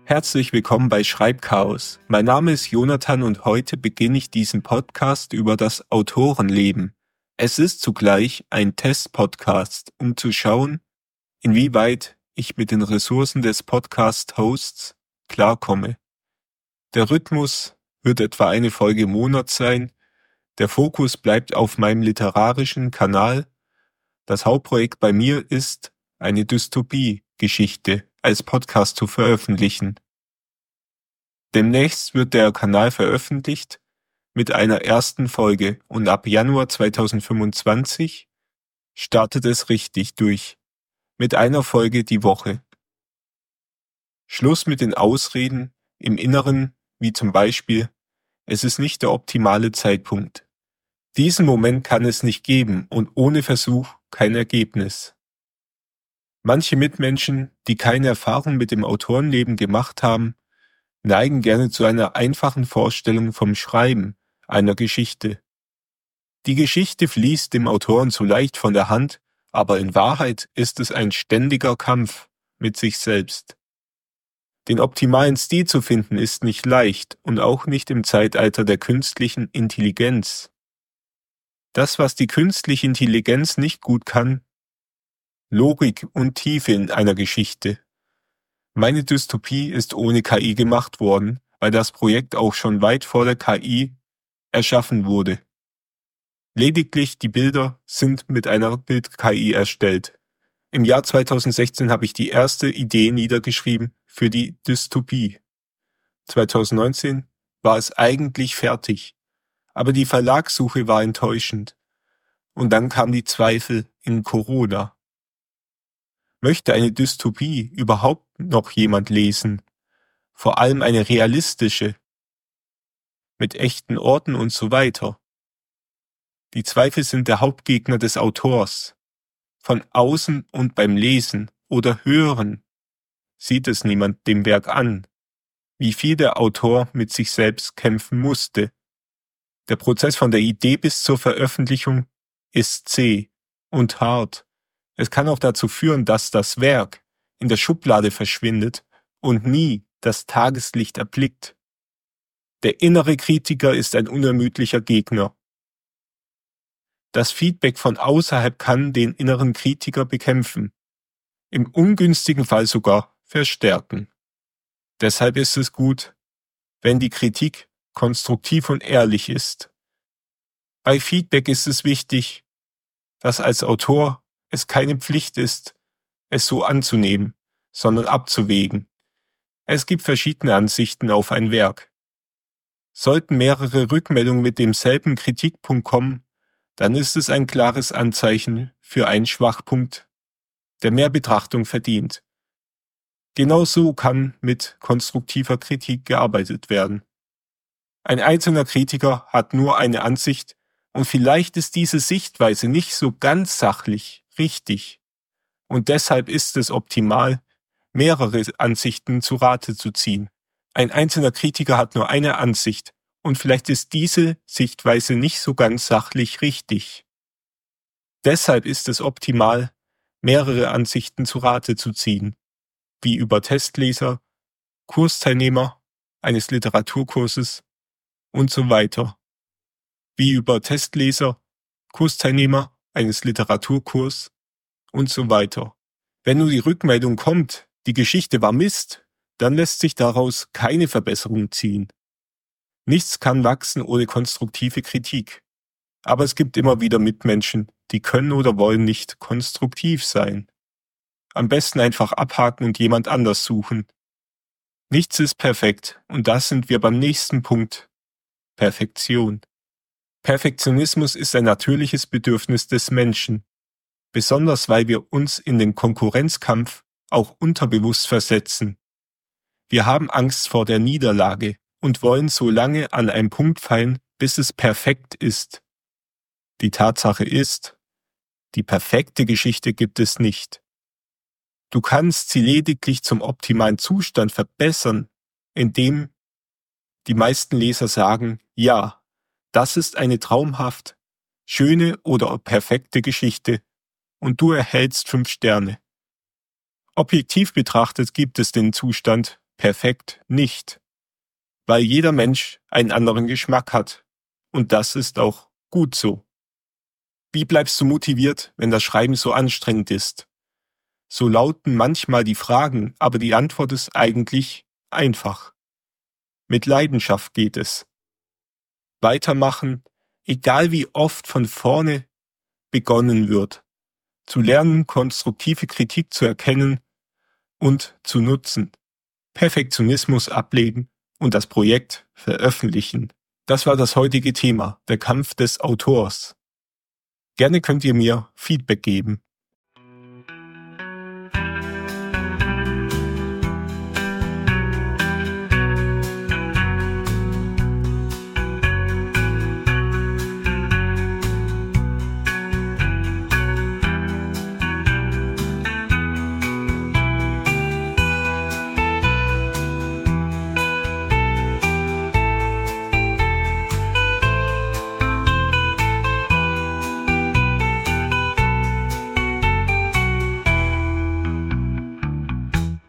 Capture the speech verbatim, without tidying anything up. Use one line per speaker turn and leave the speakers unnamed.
Herzlich willkommen bei Schreibchaos. Mein Name ist Jonathan und heute beginne ich diesen Podcast über das Autorenleben. Es ist zugleich ein Test-Podcast, um zu schauen, inwieweit ich mit den Ressourcen des Podcast-Hosts klarkomme. Der Rhythmus wird etwa eine Folge im Monat sein. Der Fokus bleibt auf meinem literarischen Kanal. Das Hauptprojekt bei mir ist, eine Dystopie-Geschichte als Podcast zu veröffentlichen. Demnächst wird der Kanal veröffentlicht mit einer ersten Folge und ab Januar zweitausendfünfundzwanzig startet es richtig durch, mit einer Folge die Woche. Schluss mit den Ausreden im Inneren, wie zum Beispiel, es ist nicht der optimale Zeitpunkt. Diesen Moment kann es nicht geben und ohne Versuch kein Ergebnis. Manche Mitmenschen, die keine Erfahrung mit dem Autorenleben gemacht haben, neigen gerne zu einer einfachen Vorstellung vom Schreiben einer Geschichte. Die Geschichte fließt dem Autoren so leicht von der Hand, aber in Wahrheit ist es ein ständiger Kampf mit sich selbst. Den optimalen Stil zu finden ist nicht leicht und auch nicht im Zeitalter der künstlichen Intelligenz. Das, was die künstliche Intelligenz nicht gut kann, Logik und Tiefe in einer Geschichte. Meine Dystopie ist ohne K I gemacht worden, weil das Projekt auch schon weit vor der K I erschaffen wurde. Lediglich die Bilder sind mit einer Bild-K I erstellt. Im Jahr zweitausendsechzehn habe ich die erste Idee niedergeschrieben für die Dystopie. zweitausendneunzehn war es eigentlich fertig, aber die Verlagssuche war enttäuschend. Und dann kam die Zweifel in Corona. Möchte eine Dystopie überhaupt noch jemand lesen? Vor allem eine realistische, mit echten Orten und so weiter. Die Zweifel sind der Hauptgegner des Autors. Von außen und beim Lesen oder Hören sieht es niemand dem Werk an, wie viel der Autor mit sich selbst kämpfen musste. Der Prozess von der Idee bis zur Veröffentlichung ist zäh und hart. Es kann auch dazu führen, dass das Werk in der Schublade verschwindet und nie das Tageslicht erblickt. Der innere Kritiker ist ein unermüdlicher Gegner. Das Feedback von außerhalb kann den inneren Kritiker bekämpfen, im ungünstigen Fall sogar verstärken. Deshalb ist es gut, wenn die Kritik konstruktiv und ehrlich ist. Bei Feedback ist es wichtig, dass als Autor es keine Pflicht ist, es so anzunehmen, sondern abzuwägen. Es gibt verschiedene Ansichten auf ein Werk. Sollten mehrere Rückmeldungen mit demselben Kritikpunkt kommen, dann ist es ein klares Anzeichen für einen Schwachpunkt, der mehr Betrachtung verdient. Genauso kann mit konstruktiver Kritik gearbeitet werden. Ein einzelner Kritiker hat nur eine Ansicht und vielleicht ist diese Sichtweise nicht so ganz sachlich richtig. Und deshalb ist es optimal, mehrere Ansichten zu Rate zu ziehen. Ein einzelner Kritiker hat nur eine Ansicht und vielleicht ist diese Sichtweise nicht so ganz sachlich richtig. Deshalb ist es optimal, mehrere Ansichten zu Rate zu ziehen, wie über Testleser, Kursteilnehmer eines Literaturkurses und so weiter. Wie über Testleser, Kursteilnehmer eines Literaturkurs und so weiter. Wenn nur die Rückmeldung kommt, die Geschichte war Mist, dann lässt sich daraus keine Verbesserung ziehen. Nichts kann wachsen ohne konstruktive Kritik. Aber es gibt immer wieder Mitmenschen, die können oder wollen nicht konstruktiv sein. Am besten einfach abhaken und jemand anders suchen. Nichts ist perfekt und da sind wir beim nächsten Punkt. Perfektion. Perfektionismus ist ein natürliches Bedürfnis des Menschen, besonders weil wir uns in den Konkurrenzkampf auch unterbewusst versetzen. Wir haben Angst vor der Niederlage und wollen so lange an einen Punkt fallen, bis es perfekt ist. Die Tatsache ist, die perfekte Geschichte gibt es nicht. Du kannst sie lediglich zum optimalen Zustand verbessern, indem die meisten Leser sagen, ja, das ist eine traumhaft, schöne oder perfekte Geschichte und du erhältst fünf Sterne. Objektiv betrachtet gibt es den Zustand Perfekt nicht. Weil jeder Mensch einen anderen Geschmack hat. Und das ist auch gut so. Wie bleibst du motiviert, wenn das Schreiben so anstrengend ist? So lauten manchmal die Fragen, aber die Antwort ist eigentlich einfach. Mit Leidenschaft geht es. Weitermachen, egal wie oft von vorne begonnen wird. Zu lernen, konstruktive Kritik zu erkennen und zu nutzen. Perfektionismus ablegen und das Projekt veröffentlichen. Das war das heutige Thema, der Kampf des Autors. Gerne könnt ihr mir Feedback geben.